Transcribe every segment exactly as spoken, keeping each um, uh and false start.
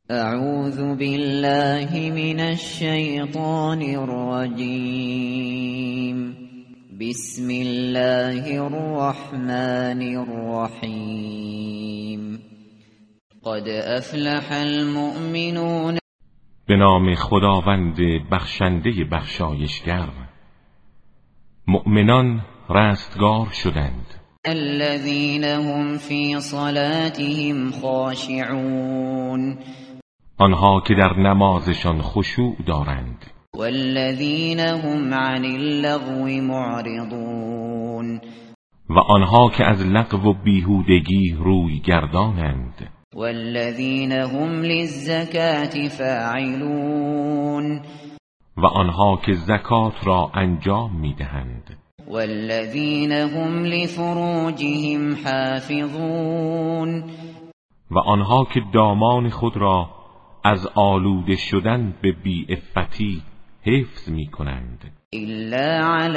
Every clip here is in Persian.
اعوذ بالله من الشیطان الرجیم. بسم الله الرحمن الرحیم. قد افلح المؤمنون. به نام خداوند بخشنده بخشایشگر. مؤمنان رستگار شدند. الذين هم في صلاتهم خاشعون. آنها که در نمازشان خشوع دارند. والذین هم عن اللغو معرضون. و آنها که از لغو و بیهودگی روی گردانند. والذین هم للزکاة فاعلون. و آنها که زکات را انجام میدهند. والذین هم لفروجهم حافظون. و آنها که دامان خود را از آلوده شدن به بی‌عفتی حفظ می کنند. الا علی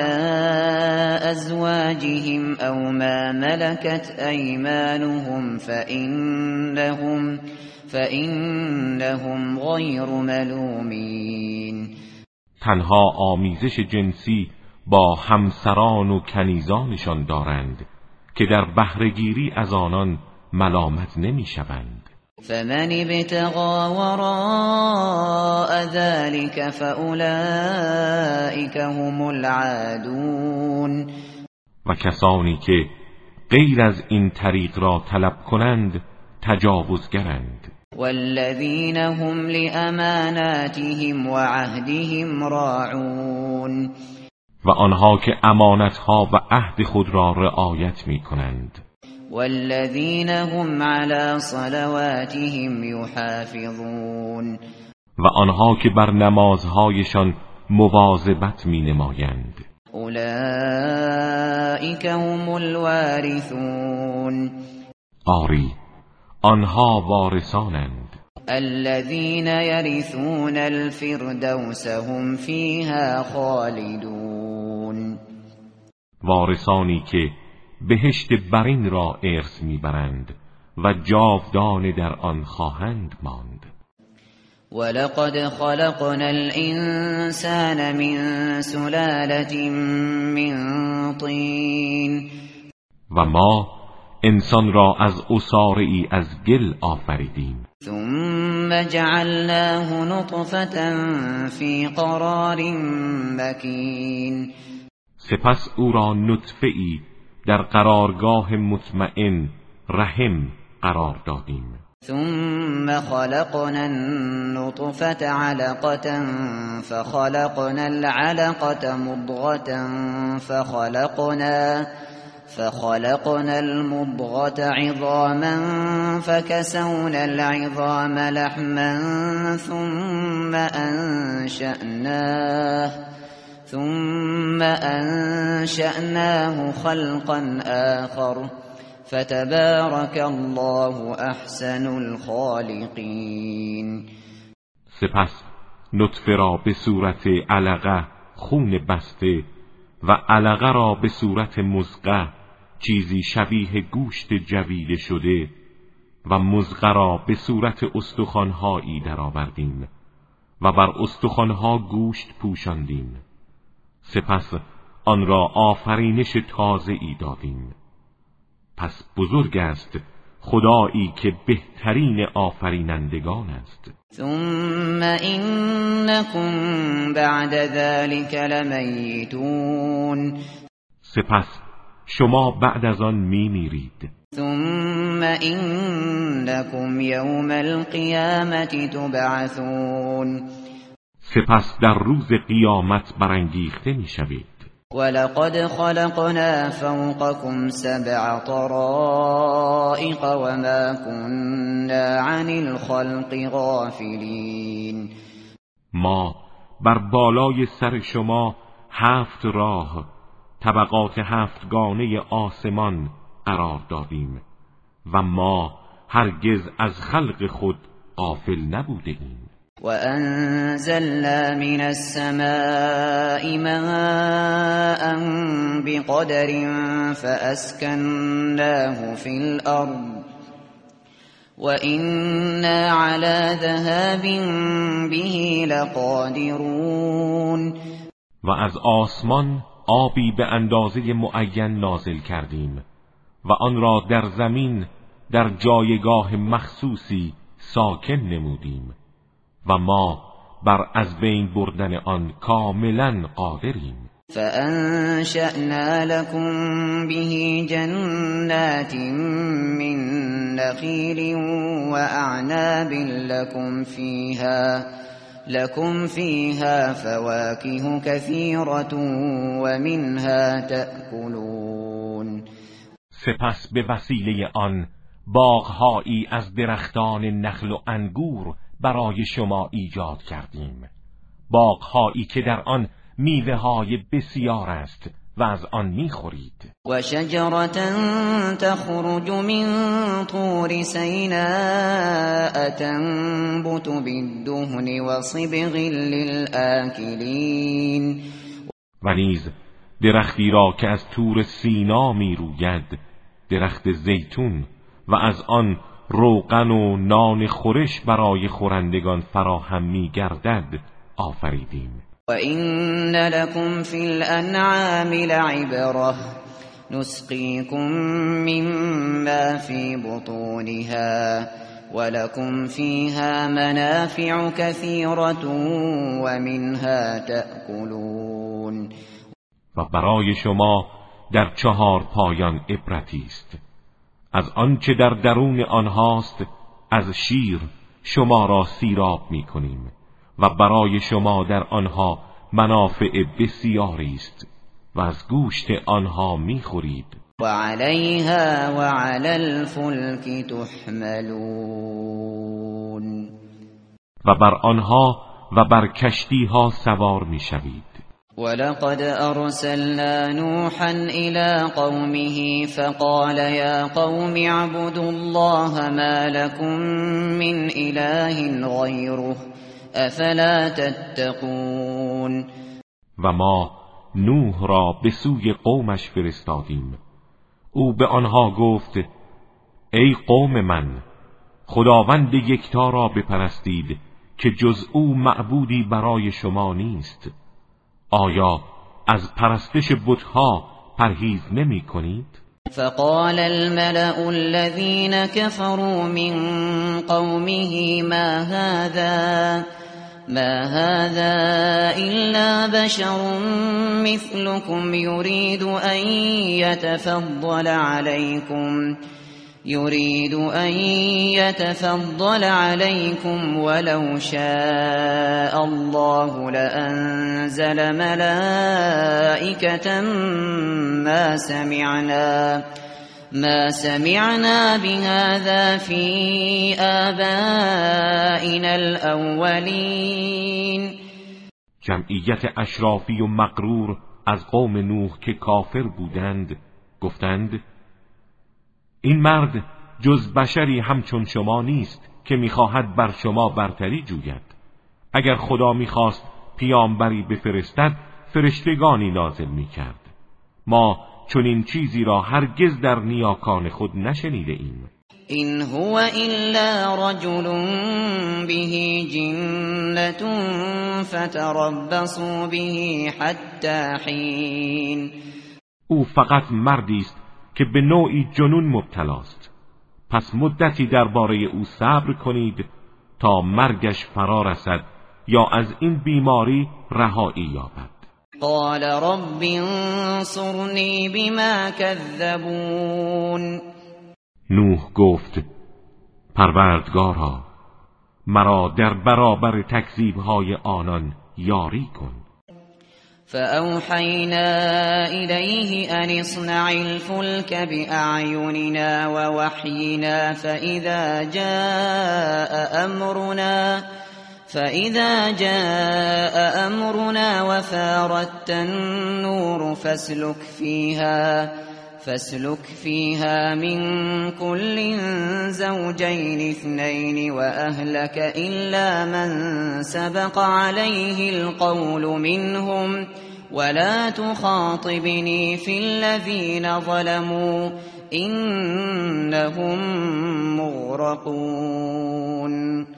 ازواجهم او ما ملکت ایمانهم فإنهم فإنهم غیر ملومین. تنها آمیزش جنسی با همسران و کنیزانشان دارند که در بهره‌گیری از آنان ملامت نمی شوند. فمن ابتغى وراء ذلك فأولئك هم العادون. و کسانی که غیر از این طریق را طلب کنند تجاوزگرند. والذین هم لأماناتهم وعهدهم راعون. و آنها که امانتها و عهد خود را رعایت می کنند. والذین هم علی صلواتهم یحافظون. و آنها که بر نمازهایشان مواظبت می نمایند. اولئک هم الوارثون. آری آنها وارثانند. الذین یرثون الفردوس هم فیها خالدون. وارثانی که بهشت برین را ارث میبرند و جاودانه در آن خواهند ماند. ولقد خلقنا الانسان من سلالة من طین. و ما انسان را از عصاره‌ای از گل آفریدیم. ثم جعلناه نطفة فی قرار مکین. سپس او را نطفه‌ای در قرارگاه مطمئن رحم قرار دادیم. ثم خلقنا النطفة علقة فخلقنا العلقة مضغة فخلقنا فخلقنا المضغة عظاما فكسونا العظام لحما ثم أنشأناه ثم أنشأناه خلقا آخر فتبارك الله احسن الخالقین. سپس نطفه را به صورت علقه خون بسته و علقه را به صورت مضغه چیزی شبیه گوشت جویده شده و مضغه را به صورت استخوان‌هایی درآوردیم و بر استخوان‌ها گوشت پوشاندیم. سپس آن را آفرینش تازه‌ای دادیم. پس بزرگ است خدایی که بهترین آفرینندگان است. ثم انکم بعد ذلك لمیتون. سپس شما بعد از آن میمیرید. ثم انکم یوم القیامة تبعثون. سپس در روز قیامت برانگیخته میشوید. ولقد خلقنا فوقكم سبع طرائق وما كنا عن الخلق غافلین. ما بر بالای سر شما هفت راه طبقات هفتگانه آسمان قرار دادیم و ما هرگز از خلق خود غافل نبوده ایم. وأنزلنا من السماء ماء بقدر فأسكناه في الأرض وإنا على ذهاب به لقادرون. و از آسمان آبی به اندازه معین نازل کردیم و آن را در زمین در جایگاه مخصوصی ساکن نمودیم و ما بر از بین بردن آن کاملا قادریم. فأنشأنا لكم به جنات من نخیل وأعناب لكم فيها لكم فيها فواكه كثيرة ومنها تأكلون. سپس به وسیله آن باغهایی از درختان نخل و انگور برای شما ایجاد کردیم، باغهایی که در آن میوه های بسیار است و از آن میخورید. و شجرة تخرج من طور سیناء تنبت بالدهن و صبغ للآکلین. و نیز درختی را که از طور سینا میروید، درخت زیتون، و از آن روغن و نان خورش برای خورندگان فراهم می‌گردد آفریدیم. و این لکم فی الانعام لعبره نسقیکم مما فی بطونها ولکم فیها منافع كثیرة و منها تأکلون. و برای شما در چهار پایان عبرتی است. از آنچه در درون آنهاست از شیر شما را سیراب می کنیم و برای شما در آنها منافع بسیاری است و از گوشت آنها می خورید. و علیها و علی الفلک تحملون. و بر آنها و بر کشتی ها سوار می شوید. ولقد أرسلنا نوحا إلى قومه فقال يا قوم اعبدوا الله ما لكم من إله غيره أفلا تتقون. و ما نوح را به سوی قومش فرستادیم. او به آنها گفت ای قوم من، خداوند یکتا را بپرستید که جز او معبودی برای شما نیست. آیا از پرستش بت‌ها پرهیز نمی کنید؟ فقال الملأ الذين كفروا من قومه ما هذا ما هذا إلا بشر مثلكم يريد أن يتفضل عليكم يريد أن يتفضل عليكم ولو شاء الله لأنزل ملائكة ما سمعنا ما سمعنا بهذا في آبائنا الأولين. جمعیت اشرافی و مغرور از قوم نوح که کافر بودند گفتند این مرد جز بشری همچون شما نیست که میخواهد بر شما برتری جوید. اگر خدا میخواست پیامبری بفرستد فرشتگانی نازل میکرد. ما چون این چیزی را هرگز در نیاکان خود نشنیده ایم. این هو الا رجل به جنة فتربصوا به حتی حین. او فقط مردی است که به نوعی جنون مبتلاست. پس مدتی درباره او صبر کنید تا مرگش فرا رسد یا از این بیماری رهایی یابد. قال رب انصرنی بما کذبون. نوح گفت پروردگارا مرا در برابر تکذیب‌های آنان یاری کن. فأوحينا إليه أن اصنع الفلك بأعيننا ووحينا فإذا جاء أمرنا فإذا جاء أمرنا وفارت النور فاسلك فيها فاسلك فيها من كل زوجين اثنين وأهلك إلا من سبق عليه القول منهم ولا تخاطبني في الذين ظلموا إنهم مغرقون.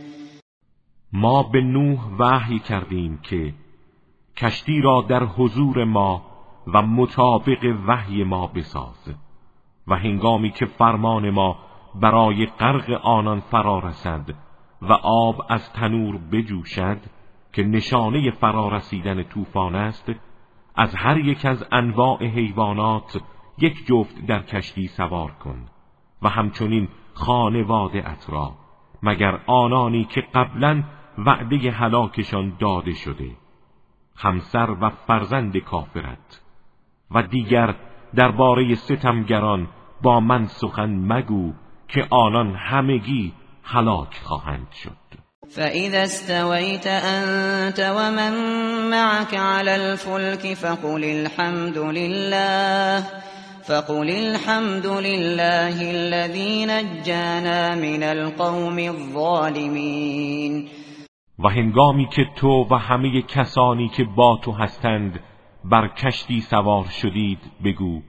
ما به نوح وحی کردیم که کشتی را در حضور ما و مطابق وحی ما بساز و هنگامی که فرمان ما برای غرق آنان فرا رسد و آب از تنور بجوشد که نشانه فرا رسیدن طوفان است، از هر یک از انواع حیوانات یک جفت در کشتی سوار کن و همچنین خانواده ات را، مگر آنانی که قبلا وعده هلاکشان داده شده، همسر و فرزند کافرت. و دیگر درباره ستمگران با من سخن مگو که آنان همگی هلاک خواهند شد. فإذا استويت أنت ومن معك على الفلك فقل الحمد لله فقل الحمد لله الذي نجانا من القوم الظالمين. و هنگامی که تو و همه کسانی که با تو هستند بر کشتی سوار شدید بگو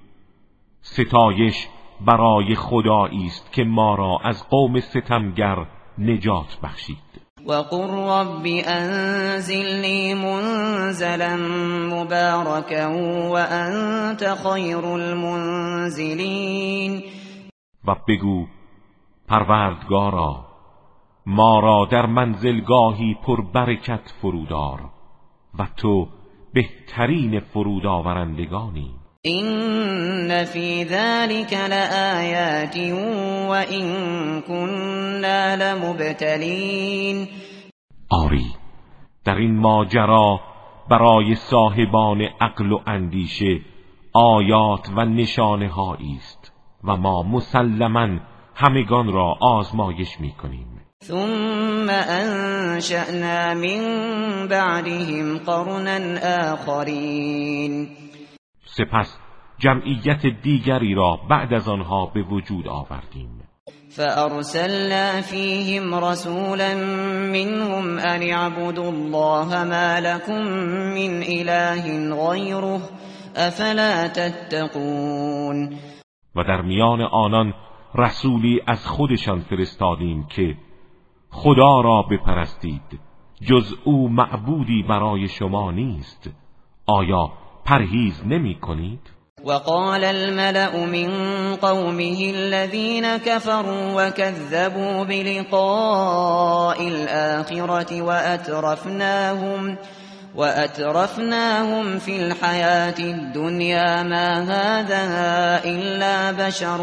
ستایش برای خدایی است که ما را از قوم ستمگر نجات بخشید. وقل رب انزلنی منزلا مبارکا وانت خیر المنزلین. و بگو پروردگارا ما را در منزلگاهی پر برکت فرودار و تو بهترین فرودآورندگانی. این فی ذلک لآیات و این كنا لمبتلین. آری در این ماجرا برای صاحبان عقل و اندیشه آیات و نشانه هایی است و ما مسلماً همگان را آزمایش می‌کنیم. ثم انشأنا من بعدهم قرنا آخرین. سپس جمعیت دیگری را بعد از آنها به وجود آوردیم. فأرسلنا فيهم رسولا منهم أن اعبدوا الله ما لكم من إله غيره أفلا تتقون. و در میان آنان رسولی از خودشان فرستادیم که خدا را بپرستید، جز او معبودی برای شما نیست، آیا پرهیز نمی کنید؟ وقال الملأ من قومه الذين كفروا وكذبوا بلقاء الآخرة وأترفناهم وأترفناهم في الحياة الدنيا ما هذا إلا بشر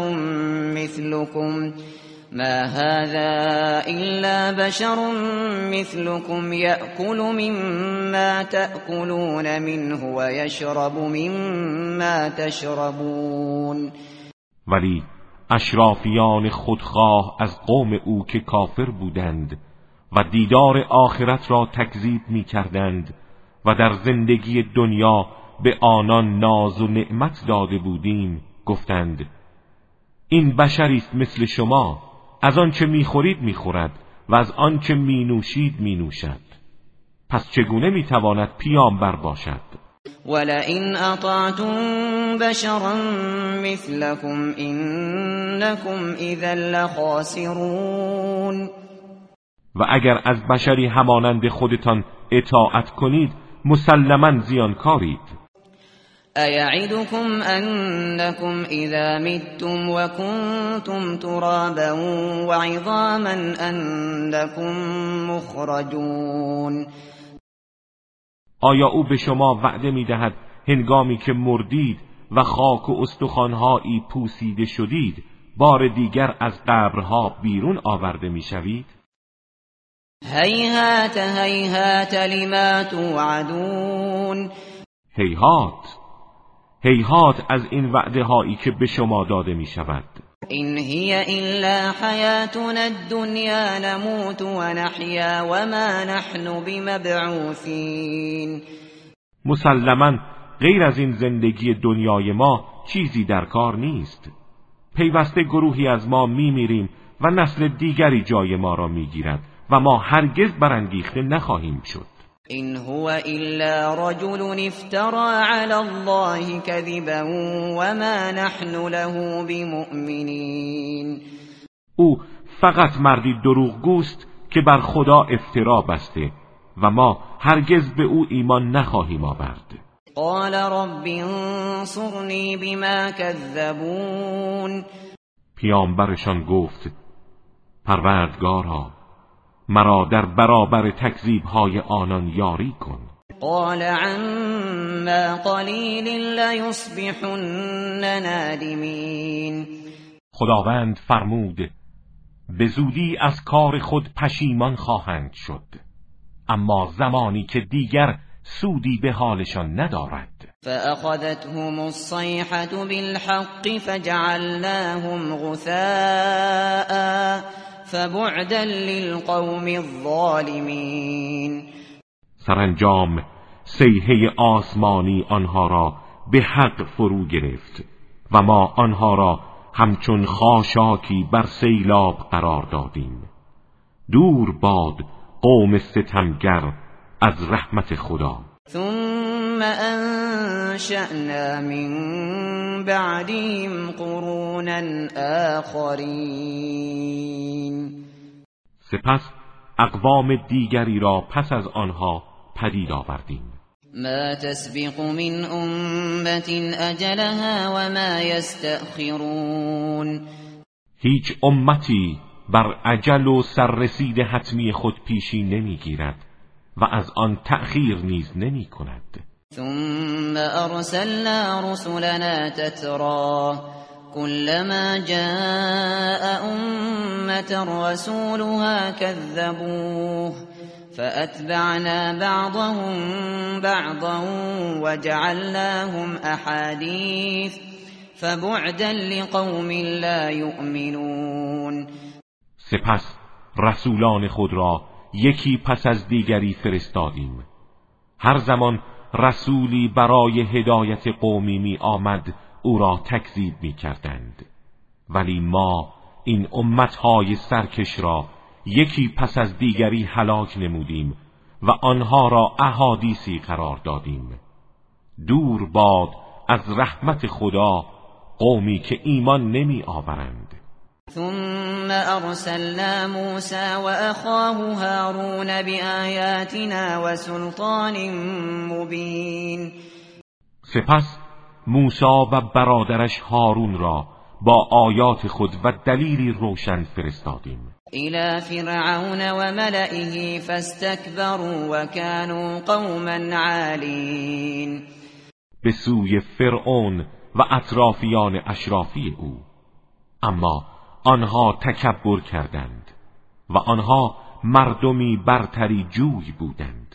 مثلكم ما هذا إلا بشر مثلكم يأكل مما تأكلون منه ويشرب مما تشربون. ولی اشرافیان خودخواه از قوم او که کافر بودند و دیدار آخرت را تکذیب می کردند و در زندگی دنیا به آنان ناز و نعمت داده بودیم گفتند این بشری است مثل شما، از آنچه میخورید میخورد و از آنچه مینوشید مینوشد، پس چگونه میتواند پیامبر باشد؟ ولئن اطعتم بشرا مثلكم انكم اذا لخاسرون. و اگر از بشری همانند خودتان اطاعت کنید مسلماً زیانکارید. أَيَعِدُكُمْ أَنَّكُمْ إِذَا مِتُّمْ وَكُنْتُمْ تُرَابًا وَعِظَامًا أَنَّكُمْ مُخْرَجُونَ. آیا او به شما وعده می‌دهد هنگامی که مردید و خاک و استخوان‌هایی پوسیده شدید بار دیگر از قبرها بیرون آورده می‌شوید؟ هیهات هیهات لما توعدون. هیهات هیهات از این وعده هایی که به شما داده می شود. این هی الا حیاتنا الدنیا نموت و نحیا و ما نحن بمبعوثین. مسلماً غیر از این زندگی دنیای ما چیزی در کار نیست. پیوسته گروهی از ما می میریم و نسل دیگری جای ما را می گیرد و ما هرگز برانگیخته نخواهیم شد. إن هو إلا رجل افترى على الله كذبا وما نحن له بمؤمنین. او فقط مردی دروغگوست که بر خدا افترا بسته و ما هرگز به او ایمان نخواهیم آورد. قال رب انصرنی بما کذبون. پیامبرشان گفت پروردگارا مرا در برابر تکذیب‌های آنان یاری کن. قال عما قلیل لیصبحن نادمین. خداوند فرمود به زودی از کار خود پشیمان خواهند شد، اما زمانی که دیگر سودی به حالشان ندارد. فأخذتهم الصيحة بالحق فجعلناهم غثاء فبعدا للقوم الظالمین. سرانجام صیحه آسمانی آنها را به حق فرو گرفت و ما آنها را همچون خاشاکی بر سیلاب قرار دادیم. دور باد قوم ستمگر از رحمت خدا. ثم انشأنا من بعدهم قرونا آخرین. سپس اقوام دیگری را پس از آنها پدید آوردیم. ما تسبق من امت اجلها وما یستأخرون. هیچ امتی بر اجل و سررسید حتمی خود پیشی نمیگیرد و از آن تأخیر نیز نمی کند. ثم ارسلنا رسلنا تترا كلما جاء امة رسولها كذبوه فأتبعنا بعضهم بعضا وجعلناهم أحاديث فبعدا لقوم لا يؤمنون. سپس رسولان خود را یکی پس از دیگری فرستادیم. هر زمان رسولی برای هدایت قومی می آمد او را تکذیب می کردند، ولی ما این امتهای سرکش را یکی پس از دیگری هلاک نمودیم و آنها را احادیثی قرار دادیم. دور باد از رحمت خدا قومی که ایمان نمی آورند. ثم ارسلنا موسى واخاه هارون بآیاتنا وسلطان مبین. سپس موسی و برادرش هارون را با آیات خود و دلیلی روشن فرستادیم. الى فرعون وملئه فاستكبروا وكانوا قوما عالین. به سوی فرعون و اطرافیان اشرافی او، اما آنها تکبر کردند و آنها مردمی برتری جوی بودند.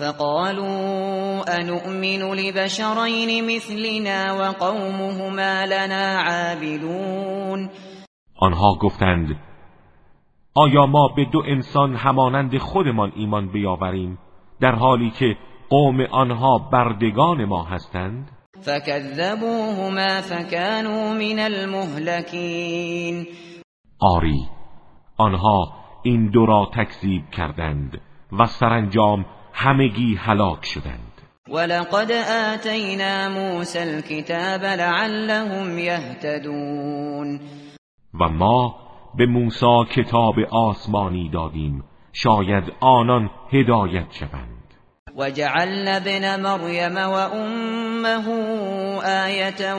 فقالوا انؤمن لبشرین مثلنا وقومهما لنا عابدون. آنها گفتند آیا ما به دو انسان همانند خودمان ایمان بیاوریم در حالی که قوم آنها بردگان ما هستند؟ فكذبوهما فكانوا من المهلكین. آری آنها این دو را تکذیب کردند و سرانجام همگی هلاک شدند. ولقد آتینا موسی الكتاب لعلهم یهتدون. و ما به موسی کتاب آسمانی دادیم شاید آنان هدایت شوند. وجعلنا ابن مریم و امه آیة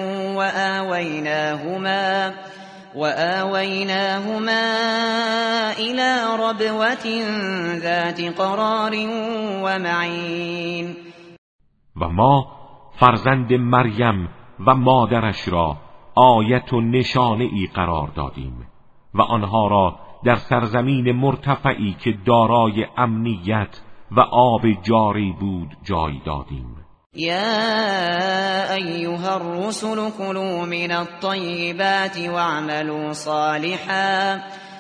وآویناهما وآویناهما إلى ربوة ذات قرار ومعین. و ما فرزند مریم و مادرش را آیت و نشانه ای قرار دادیم و آنها را در سرزمین مرتفعی که دارای امنیت و آب جاری بود جای دادیم. یا ایها الرسل كلوا من الطیبات واعملوا صالحا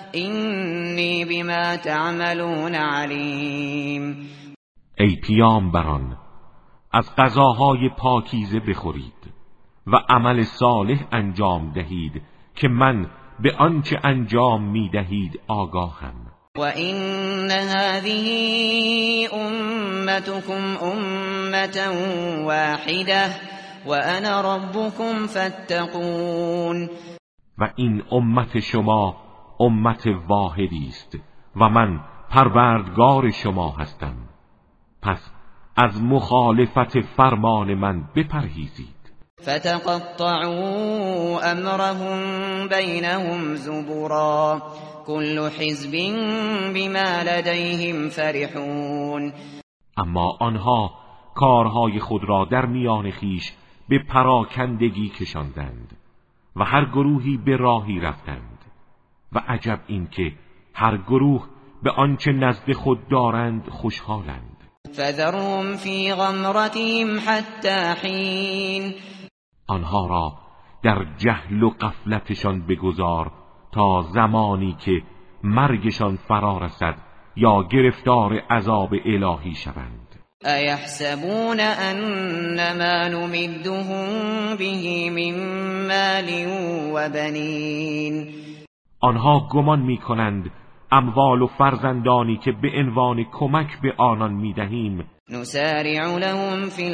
اینی بما تعملون علیم. ای پیامبران از غذاهای پاکیزه بخورید و عمل صالح انجام دهید که من به آنچه انجام میدهید آگاهم. و این هذه امتكم امة واحده وانا ربكم فاتقون. و این امت شما امت واحدی است و من پروردگار شما هستم، پس از مخالفت فرمان من بپرهیزید. فتقطعوا امرهم بینهم زبرا كل حزب بما لديهم فرحون. اما آنها کارهای خود را در میان خیش به پراکندگی کشاندند و هر گروهی به راهی رفتند و عجب این که هر گروه به آنچه نزد خود دارند خوشحالند. فذرهم فی غمرتهم حتی حین. آنها را در جهل و غفلتشان بگذار تا زمانی که مرگشان فرا رسد یا گرفتار عذاب الهی شوند. ایحسبون انما نمدهم به من مال و بنین. آنها گمان می‌کنند اموال و فرزندانی که به عنوان کمک به آنان می‌دهیم نسارع لهم فی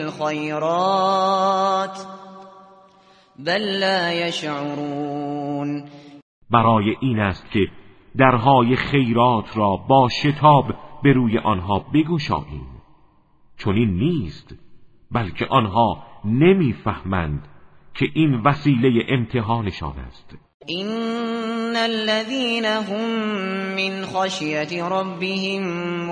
الخیرات بل لا یشعرون. برای این است که درهای خیرات را با شتاب به روی آنها بگشاییم، چون این نیست، بلکه آنها نمیفهمند که این وسیله امتحانشان است. این الذين هم من خشیة ربهم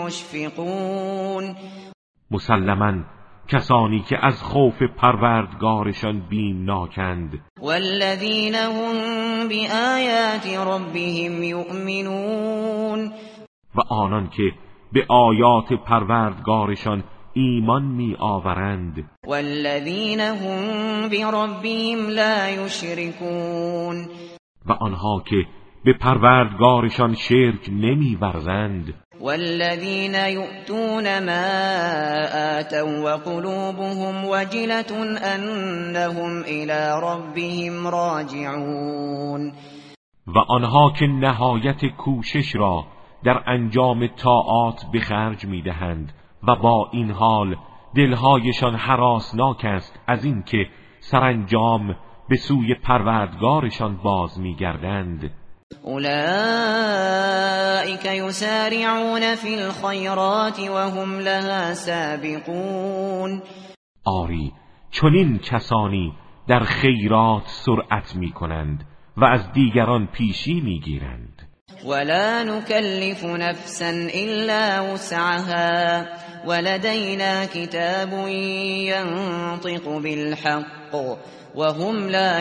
مشفقون. مسلماً کسانی که از خوف پروردگارشان بیمناکند. والذین هم بآیات ربهم یؤمنون. و آنان که به آیات پروردگارشان ایمان می آورند. والذین هم بربهم لا یشرکون. و آنها که به پروردگارشان شرک نمی ورزند. والذین یؤتون ما آتوا وقلوبهم وجلة انهم الی ربهم راجعون. و آنها که نهایت کوشش را در انجام طاعات به خرج می‌دهند و با این حال دلهایشان هراسناک است از اینکه سرانجام به سوی پروردگارشان باز می‌گردند. اولئک یسارعون فی الخیرات وهم لها سابقون. آری چنین کسانی در خیرات سرعت می‌کنند و از دیگران پیشی می‌گیرند. ولا نكلف نفسا الا وسعها ولدينا كتاب ينطق بالحق وهم لا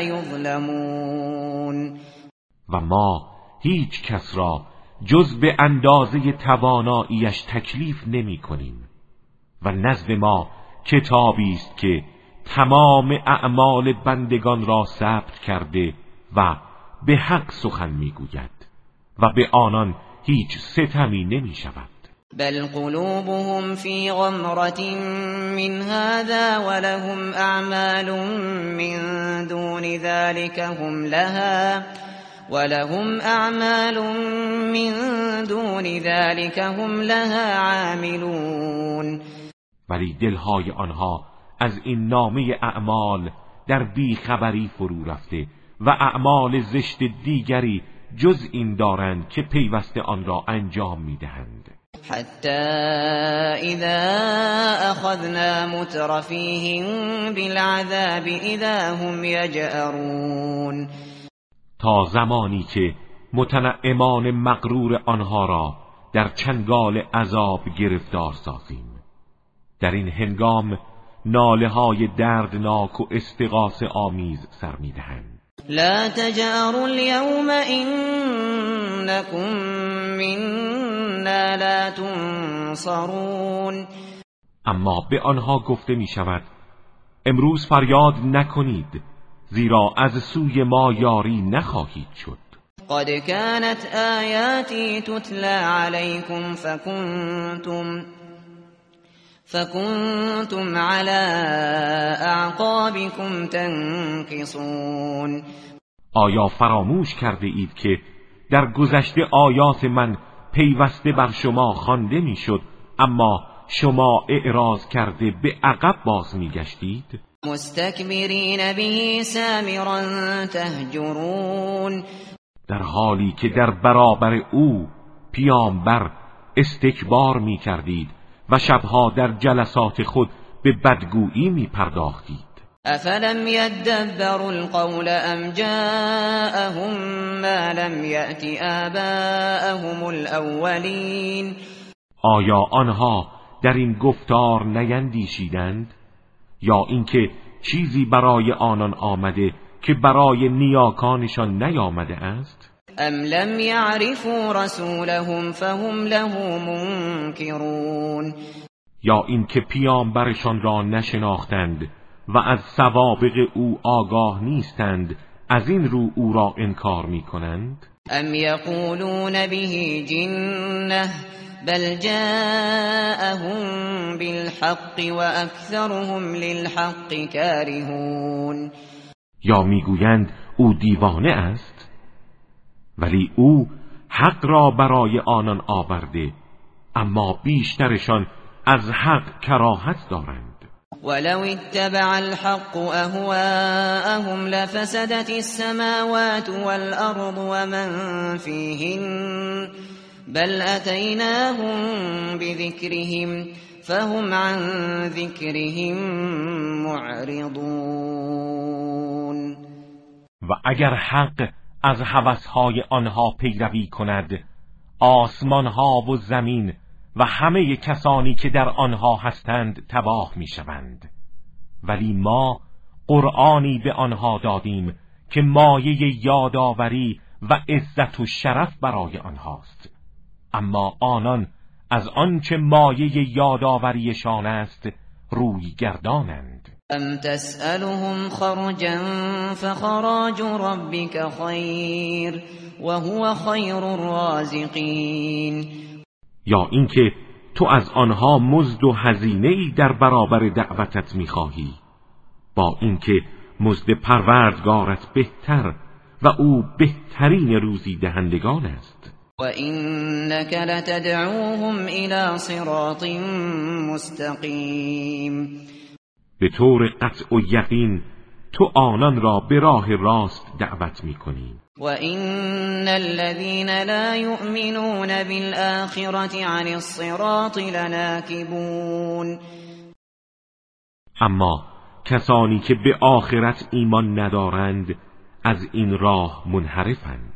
يظلمون. و ما هیچ کس را جز به اندازه تواناییش تکلیف نمی کنیم و نزد ما کتابی است که تمام اعمال بندگان را ثبت کرده و به حق سخن می گوید و به آنان هیچ ستمی نمی شود. بل قلوبهم فی غمرة من هذا ولهم اعمال من دون ذلك هم لها ولهم اعمال من دون ذلك هم لها عاملون. ولی دلهای آنها از این نامه اعمال در بیخبری فرو رفته و اعمال زشت دیگری جز این دارند که پیوسته آن را انجام میدهند. حتی اذا اخذنا مترفیهم بالعذاب اذا هم یجأرون. تا زمانی که متنعمان مغرور آنها را در چنگال عذاب گرفتار سازیم، در این هنگام ناله های دردناک و استغاثه آمیز سر میدهند. لا تجأروا اليوم انکم منا لا تنصرون. اما به آنها گفته می شود امروز فریاد نکنید، زیرا از سوی ما یاری نخواهید شد. قد كانت آیاتی تتلى علیکم فکنتم فکنتم على اعقابكم تنكصون. آیا فراموش کرده اید که در گذشته آیات من پیوسته بر شما خوانده میشد اما شما اعراض کرده به عقب باز میگشتید؟ مستکبرین به سامرا تهجرون، در حالی که در برابر او پیامبر استکبار می کردید و شبها در جلسات خود به بدگویی می پرداختید. افلم یدبروا القول ام جاءهم ما لم یأت آباءهم الاولین، آیا آنها در این گفتار نیندیشیدند یا اینکه چیزی برای آنان آمده که برای نیاکانشان نیامده است؟ ام لم یعرفوا رسولهم فهم له منکرون، یا اینکه پیامبرشان را نشناختند و از سوابق او آگاه نیستند، از این رو او را انکار می‌کنند؟ ام یقولون به جنة بل جاءهم بالحق و اکثرهم للحق کارهون، یا میگویند او دیوانه است ولی او حق را برای آنان آورده اما بیشترشان از حق کراهت دارند. ولو اتبع الحق اهواءهم لفسدت السماوات والارض ومن فيهن بل اتيناهم بذكرهم فهم عن ذكرهم معرضون. و اگر حق از هوسهای آنها پیروی کند، آسمانها و زمین و همه کسانی که در آنها هستند تباه می شوند. ولی ما قرآنی به آنها دادیم که مایه یادآوری و عزت و شرف برای آنهاست، اما آنان از آنچه مایه یادآوریشان است روی گردانند. ام تسألهم خرجا فخراج ربك خیر وهو خیر الرازقین، یا اینکه تو از آنها مزد و هزینه‌ای در برابر دعوتت می‌خواهی، با اینکه مزد پروردگارت بهتر و او بهترین روزی دهندگان است. و اینک لتدعوهم الی صراط مستقیم، به طور قطع و یقین تو آنان را به راه راست دعوت می‌کنی. و این الذین لا یؤمنون بالآخرة عن الصراط لناکبون، اما کسانی که به آخرت ایمان ندارند از این راه منحرفند.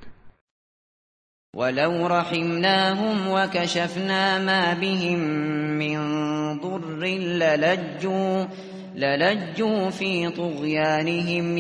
ولو رحمناهم وكشفنا ما بهم من ضر للجوا للجوا في طغيانهم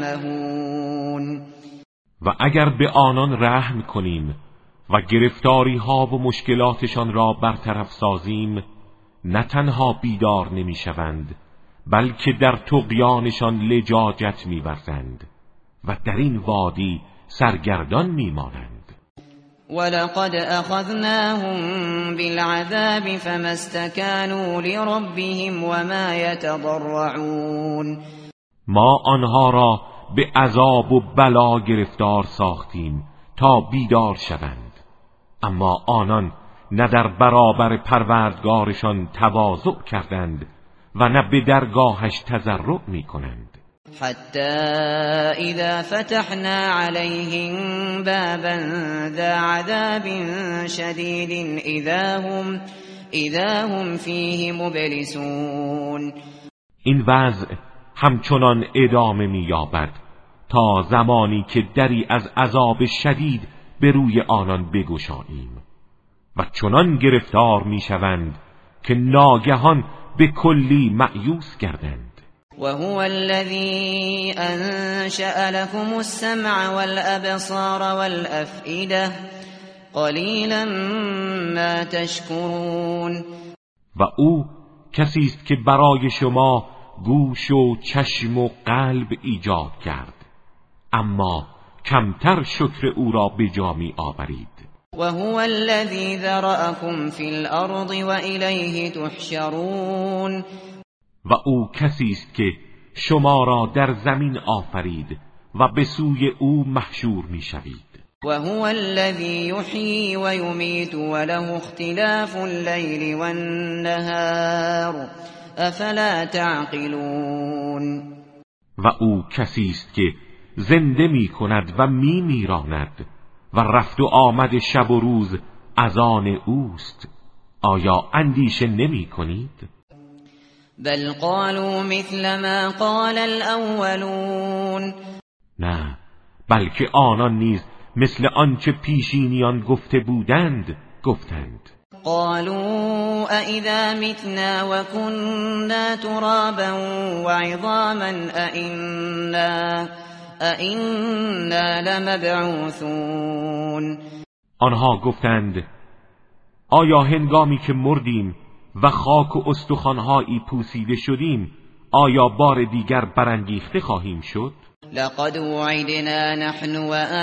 يعمهون، و اگر به آنان رحم کنیم و گرفتاری ها و مشکلاتشان را برطرف سازیم، نه تنها بیدار نمی شوند بلکه در طغیانشان لجاجت می ورزند و در این وادی سرگردان می مانند. ولقد اخذناهم بالعذاب فما استكانوا لربهم وما يتضرعون، ما آنها را به عذاب و بلا گرفتار ساختیم تا بیدار شوند، اما آنان نه در برابر پروردگارشان تواضع کردند و نه به درگاهش تضرع می کنند. حتی اذا فتحنا عليهم بابا ذا عذاب شدید اذا هم اذا هم فیه مبلسون، این وضع همچنان ادامه می‌یابد تا زمانی که دری از عذاب شدید به روی آنان بگشاییم و چنان گرفتار می‌شوند که ناگهان به کلی مأیوس گردند. وهو الذي أنشأ لكم السمع والأبصار والأفئدة قلیلا ما تشکرون، و او کسی است که برای شما گوش و چشم و قلب ایجاد کرد، اما کمتر شکر او را به جا می آورید. وهو الذي ذرأكم في الأرض وإليه تحشرون، و او کسی است که شما را در زمین آفرید و به سوی او محشور می شوید. وهو الذي يحيي ويميت وله اختلاف الليل والنهار افلا تعقلون. و او کسی است که زنده می کند و می میراند و رفت و آمد شب و روز از آن اوست. آیا اندیشه نمی کنید؟ بل قالوا مثل ما قال الاولون. نه، بلکه آنان نیز مثل آنچه پیشینیان گفته بودند گفتند. قالوا أإذا متنا وكنا ترابا وعظاما أإنا أإنا لمبعوثون. آنها گفتند آیا هنگامی که مردیم و خاک و استخوان‌هایی پوسیده شدیم آیا بار دیگر برانگیخته خواهیم شد؟ لقد وعدنا نحن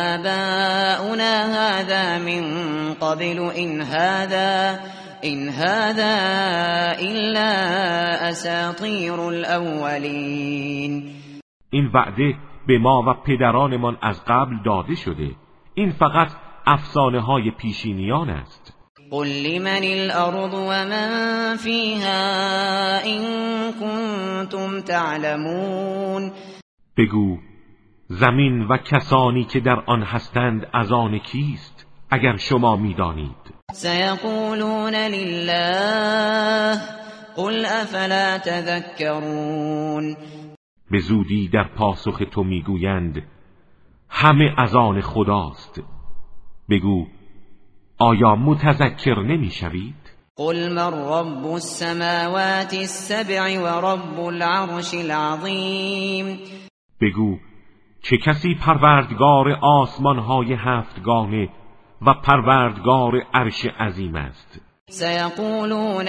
وآباؤنا هذا من قبل إن هذا إن هذا إلا أساطير الأولين. این وعده به ما و پدرانمان از قبل داده شده. این فقط افسانه های پیشینیان است. قل لمن الأرض ومن فيها إن كنتم تعلمون. بگو زمین و کسانی که در آن هستند از آن کیست اگر شما می‌دانید. سيقولون لله قل افلا تذكرون. به زودی در پاسخ تو میگویند همه از آن خداست. بگو آیا متذکر نمیشوید؟ قل من رب السماوات السبع و رب العرش العظیم. بگو چه کسی پروردگار آسمان‌های هفتگانه و پروردگار عرش عظیم است؟ سیقولون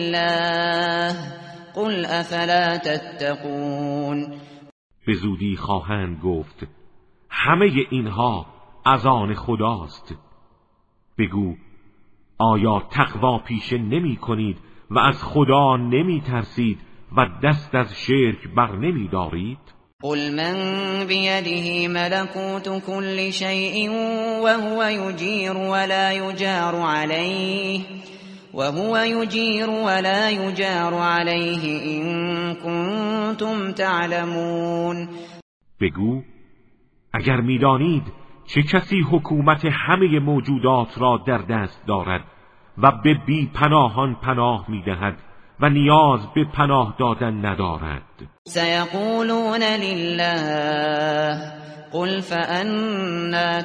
لله قل افلا تتقون. به زودی خواهند گفت همه اینها از آن خداست. بگو آیا تقوا پیشه نمی کنید و از خدا نمی ترسید و دست از شرک بر نمی دارید؟ قل من بيده ملكوت كل شيء وهو يجير ولا يجار عليه وهو يجير ولا يجار عليه إن كنتم تعلمون. بگو اگر میدانید چه کسی حکومت همه موجودات را در دست دارد و به بی پناهان پناه میدهد و نیاز به پناه دادن ندارد. سیقولون لله قل فأنا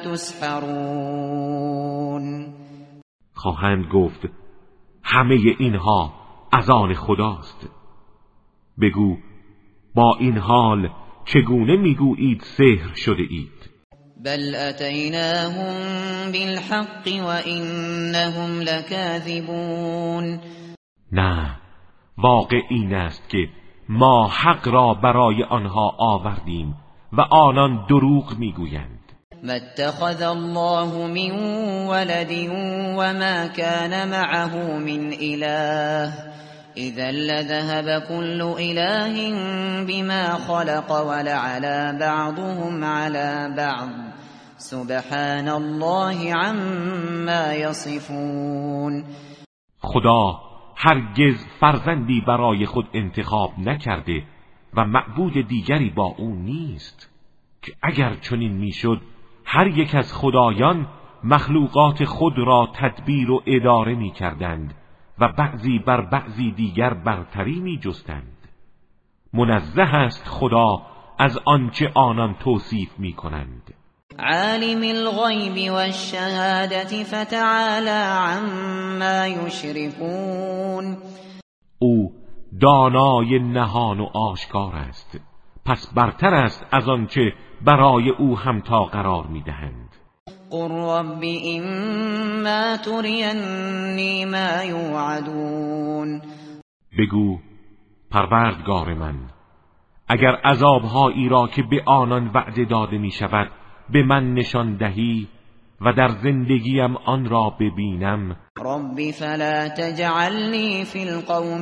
تسحرون. خواهند گفت همه اینها از آن خداست. بگو با این حال چگونه میگویید سحر شده اید؟ بل اتیناهم بالحق وانهم لکاذبون. نه، واقع این است که ما حق را برای آنها آوردیم و آنان دروغ میگویند. ما اتخذ الله من ولد وما كان معه من اله اذا لذهب كل اله بما خلق ولعلى بعضهم على بعض سبحان الله عما يصفون. خدا هرگز فرزندی برای خود انتخاب نکرده و معبود دیگری با او نیست که اگر چنین میشد هر یک از خدایان مخلوقات خود را تدبیر و اداره میکردند و بعضی بر بعضی دیگر برتری میجستند. منزه است خدا از آنچه آنان توصیف میکنند. عالم الغیب والشهادة فتعالى عما یشركون. او دانای نهان و آشکار است، پس برتر است از آنچه برای او همتا قرار میدهند. قل رب اما ترینی ما یوعدون. بگو پروردگار من اگر عذابهایی را که به آنان وعده داده می شود به من نشان دهی و در زندگیم آن را ببینم. رب فلا تجعلنی فی القوم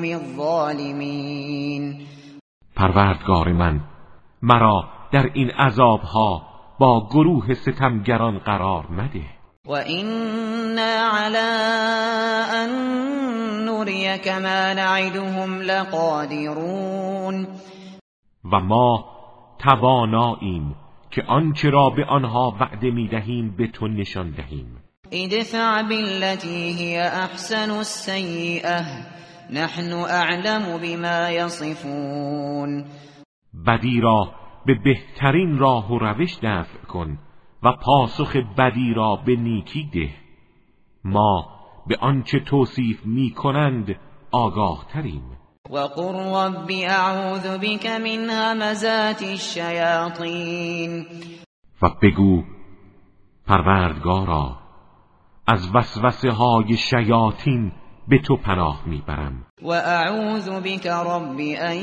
الظالمین. پروردگار من مرا در این عذابها با گروه ستمگران قرار مده. و اینا علی ان نریک ما نعدهم لقادرون، و ما تواناییم که آنچه را به آنها وعده میدهیم به تو نشان دهیم. ادفع بالتي هي احسن السیئه نحن اعلم بما یصفون، بدی را به بهترین راه و روش دفع کن و پاسخ بدی را به نیکی ده. ما به آنچه توصیف می کنند آگاه تریم. وقل رب اعوذ بك من همزات الشیاطین، و بگو پروردگارا از وسوسه های شیاطین به تو پناه میبرم. و اعوذ بك رب ان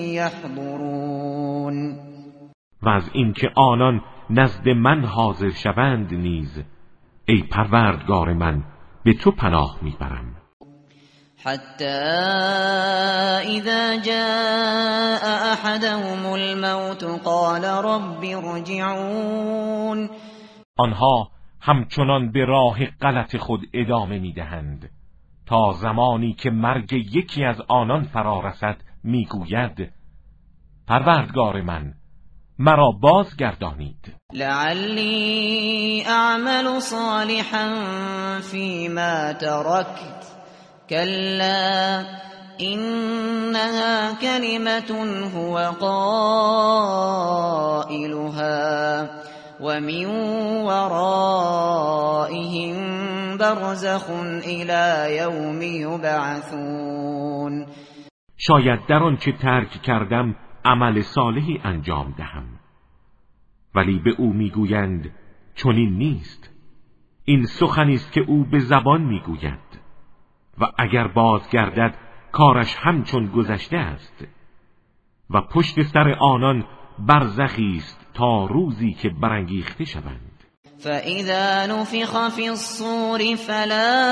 یحضرون، و از اینکه آنان نزد من حاضر شوند نیز ای پروردگار من به تو پناه میبرم. حتی اذا جاء احدهم الموت قال رب ارجعون، آنها همچنان به راه غلط خود ادامه میدهند تا زمانی که مرگ یکی از آنان فرا رسد میگوید پروردگار من مرا بازگردانید، لعلی اعمل صالحا فیما ترکت کلا انها کلمة هو قائلها و من ورائهم برزخ الى یوم یبعثون، شاید در آنچه ترک کردم عمل صالحی انجام دهم. ولی به او میگویند چنین نیست، این سخنی است که او به زبان میگوید و اگر بازگردد کارش همچون گذشته است و پشت سر آنان برزخی است تا روزی که برانگیخته شوند. فَإِذَا نُفِخَ فِي الصُّورِ فَلَا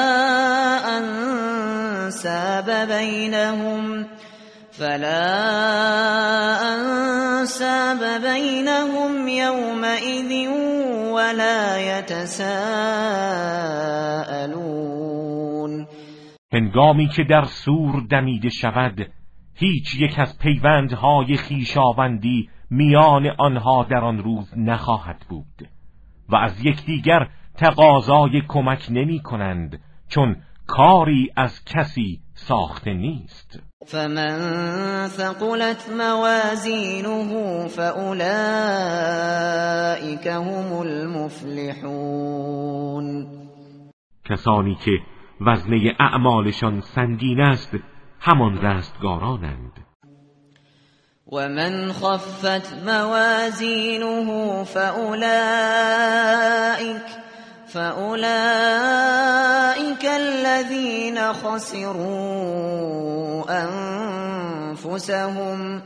أَنْسَابَ بَيْنَهُمْ فَلَا أَنْسَابَ بَيْنَهُمْ يَوْمَئِذٍ وَلَا يَتَسَاءَلُونَ، هنگامی که در سور دمیده شود هیچ یک از پیوندهای خویشاوندی میان آنها در آن روز نخواهد بود و از یکدیگر تقاضای کمک نمی کنند، چون کاری از کسی ساخته نیست. فمن ثقلت موازینه فاولئک هم المفلحون، کسانی که وزنه اعمالشان سنگین است همان رستگارانند. و من خفت موازینه فاولئک فاولئک الذین خسروا انفسهم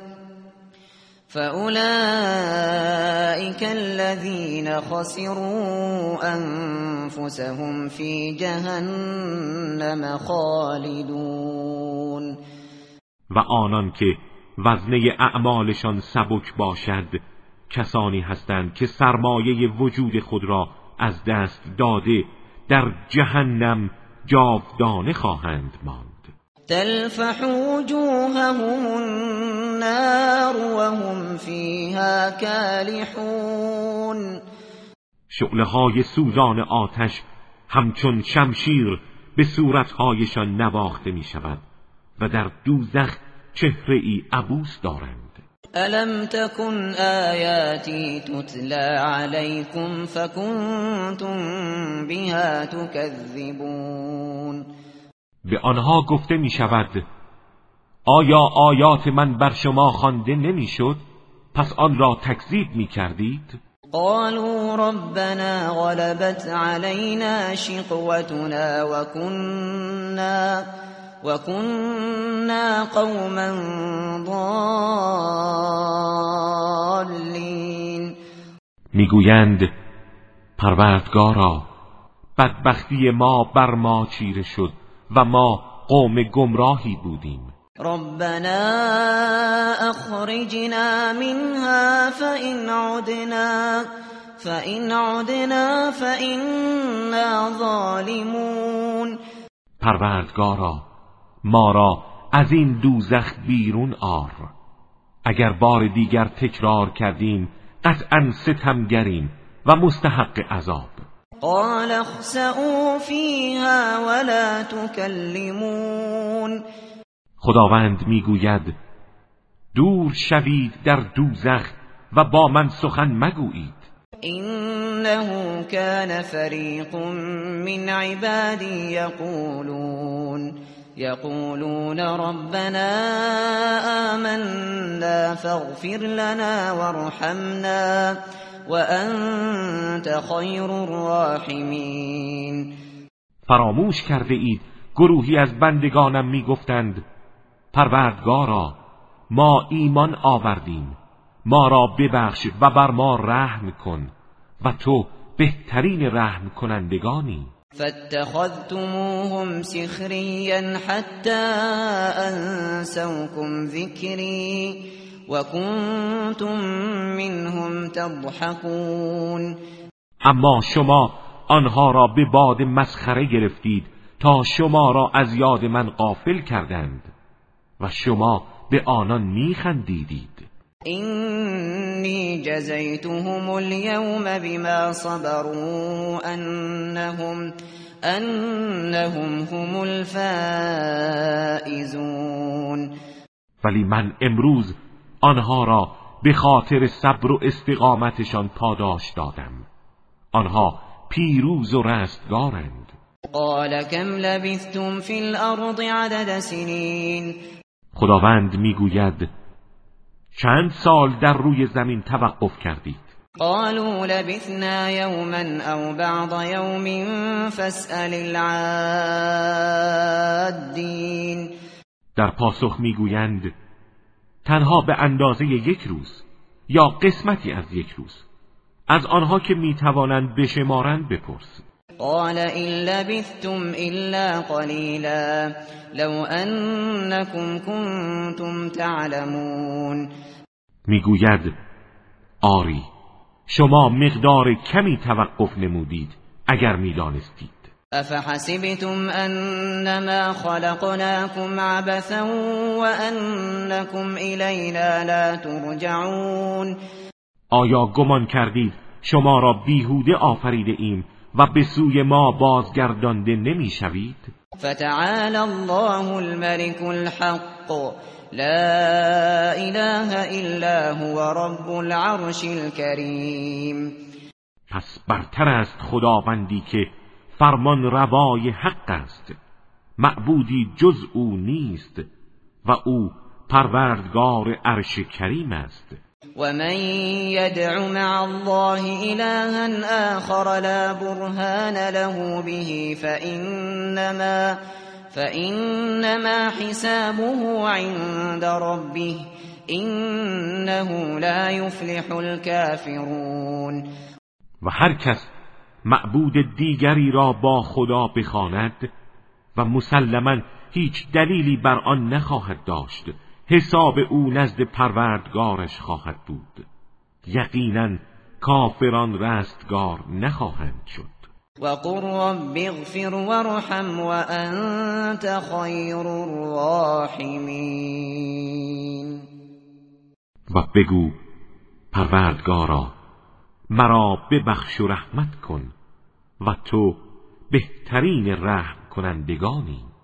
فاولئک الذین خسروا انفسهم فی جهنم خالدون، و آنان که وزنه اعمالشان سبک باشد کسانی هستند که سرمایه وجود خود را از دست داده در جهنم جاودانه خواهند ماند. تلفح وجوههم النار وهم فیها کالحون، شعله‌های سوزان آتش همچون شمشیر به صورتهایشان نواخته می شود و در دوزخ چهره ای عبوس دارند. الم تکن آیاتی تتلا علیکم فکنتم بها تکذبون، به آنها گفته می شود آیا آیات من بر شما خوانده نمی شد پس آن را تکذیب می کردید؟ قالوا ربنا غلبت علينا شقوتنا وكنا وكنا قوما ضالين، میگویند پروردگارا بدبختی ما بر ما چیره شد و ما قوم گمراهی بودیم. ربنا اخرجنا منها فإن عدنا فإن عدنا فإنا ظالمون. پروردگارا ما را از این دوزخ بیرون آر. اگر بار دیگر تکرار کردیم قطعا ستمگریم و مستحق عذاب. قال اخسئوا فیها ولا تکلمون. خداوند میگوید دور شوید در دوزخ و با من سخن مگویید. انه كان فریق من عبادی یقولون یقولون ربنا آمنا فاغفر لنا وارحمنا وانت خیر الراحمین. فراموش کرده اید گروهی از بندگانم میگفتند پروردگارا ما ایمان آوردیم، ما را ببخش و بر ما رحم کن و تو بهترین رحم کنندگانی. فاتخذتموهم سخريا حتى انسوكم ذكري وكنتم منهم تضحكون. اما شما آنها را به باد مسخره گرفتید تا شما را از یاد من غافل کردند و شما به آنان میخندیدید. اینی جزیتهم اليوم بما صبروا انهم انهم هم الفائزون. ولی من امروز آنها را به خاطر صبر و استقامتشان پاداش دادم. آنها پیروز و رستگارند. قال كم لبثتم في الارض عدد سنین. خداوند میگوید چند سال در روی زمین توقف کردید؟ قالوا لبثنا یوما او بعض یوم فاسأل العادین. در پاسخ میگویند تنها به اندازه یک روز یا قسمتی از یک روز. از آنها که میتوانند بشمارند بپرس. قال إن لبثتم إلا قليلا لو أنكم كنتم تعلمون. میگوید آری شما مقدار کمی توقف نمودید اگر میدانستید. افحسبتم انما خلقناكم عبثا وانكم الینا لا ترجعون. آیا گمان کردید شما را بیهوده آفریده ایم و به سوی ما بازگردانده نمیشوید؟ فتعالى الله الملك الحق لا اله الا هو رب العرش الكریم. پس برتر است خداوندی که فرمان روای حق است، معبودی جز او نیست و او پروردگار عرش کریم است. ومن يدع مع الله إلها آخر لا برهان له به فإنما فإنما حسابه عند ربه إنه لا يفلح الكافرون. و هر کس معبود دیگری را با خدا بخواند و مسلما هیچ دلیلی بر آن نخواهد داشت، حساب او نزد پروردگارش خواهد بود. یقینا کافران رستگار نخواهند شد. وقل رب اغفر وارحم وانت خیر الراحمین. و بگو پروردگارا مرا ببخش و رحمت کن و تو بهترین رحم کنندگانی.